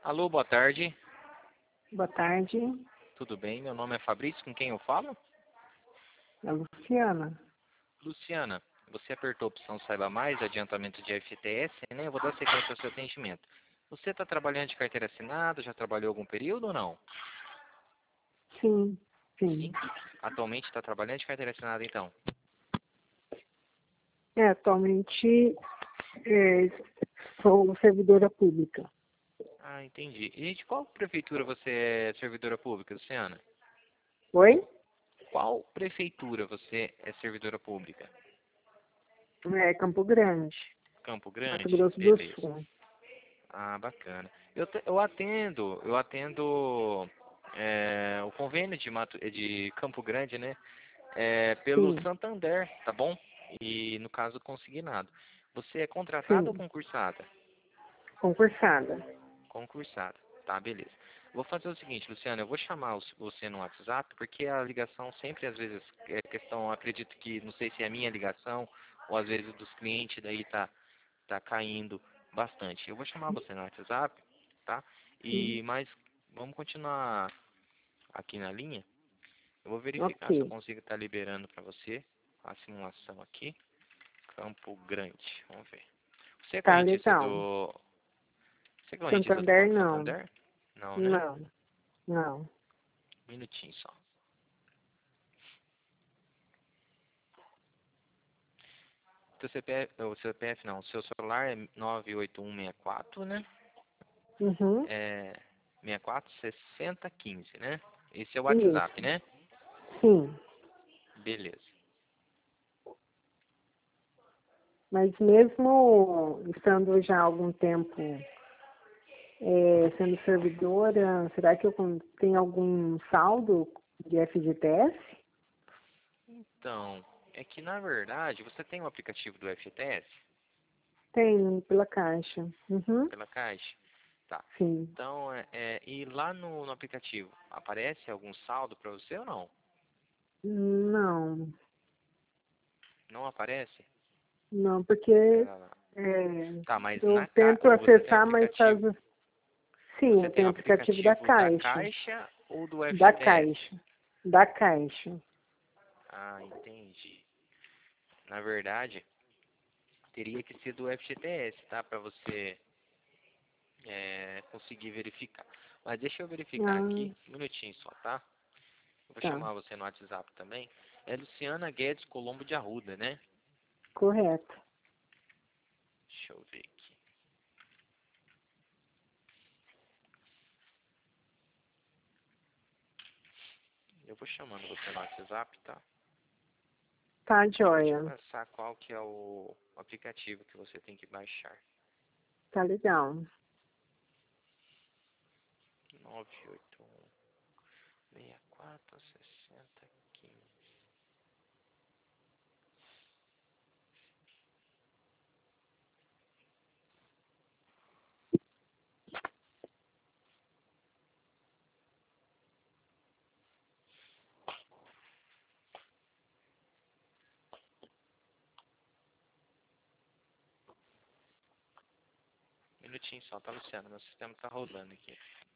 Alô, boa tarde. Boa tarde, Tudo bem? Meu nome é Fabrício, com quem eu falo? é a Luciana. Luciana, você apertou a opção Saiba Mais, adiantamento de FTS, né? Eu vou dar sequência ao seu atendimento. Você está trabalhando de carteira assinada, já trabalhou algum período ou não? Sim, Sim. sim. Atualmente está trabalhando de carteira assinada, então? Atualmente sou servidora pública. Ah, entendi. E de qual prefeitura você é servidora pública, Luciana? Oi? Qual prefeitura você é servidora pública? Campo Grande, Campo Mato Grande? Grosso do Beleza. Sul. Ah, bacana. Eu atendo o convênio de Campo Grande, né? Pelo Sim, Santander, tá bom? E no caso consignado. Você é contratada ou sim. concursada? Concursada. Concursada. Tá, beleza. Vou fazer o seguinte, Luciano, eu vou chamar você no WhatsApp, porque a ligação sempre, às vezes, é questão, acredito que, não sei se é a minha ligação, ou às vezes dos clientes daí tá caindo bastante. Eu vou chamar você no WhatsApp, tá? Sim. Mas vamos continuar aqui na linha. Eu vou verificar se eu Ok. consigo estar liberando para você a simulação aqui. Campo Grande, vamos ver. Você é Tá correntista legal. do. Você é correntista do Santander Banco não. Santander? Não, né? Não, não. Um minutinho só. Seu CPF não, seu celular é 98164, né? Uhum. É 646015, né? Esse é o WhatsApp, Isso. né? Sim. Beleza. Mas mesmo estando já há algum tempo sendo servidora, será que eu tenho algum saldo de FGTS? Então, é que na verdade você tem um aplicativo do FGTS Tenho, pela Caixa. Uhum. pela Caixa. Tá. Sim. Então, e lá no aplicativo, aparece algum saldo para você ou não? Não, Não aparece? não, porque Pera lá. é, Tá, mas eu tento você tem o acessar, mas faz. aplicativo. Sim, Você eu tem o tenho o aplicativo da aplicativo da Caixa. Caixa ou do Da FGTS? Caixa. Da Caixa. Ah, entendi. Na verdade, teria que ser do FGTS, tá? Para você conseguir verificar. Mas deixa eu verificar Ah, aqui, um minutinho só, tá? Eu vou tá. chamar você no WhatsApp também. É Luciana Guedes Colombo de Arruda, né? Correto. Deixa eu ver aqui. Eu vou chamando você no WhatsApp, tá? Tá, E vou te joia. passar qual que é o aplicativo que você tem que baixar. Tá legal. 981 64 60 15. Minutinho só, tá, Luciano? Meu sistema tá rodando aqui.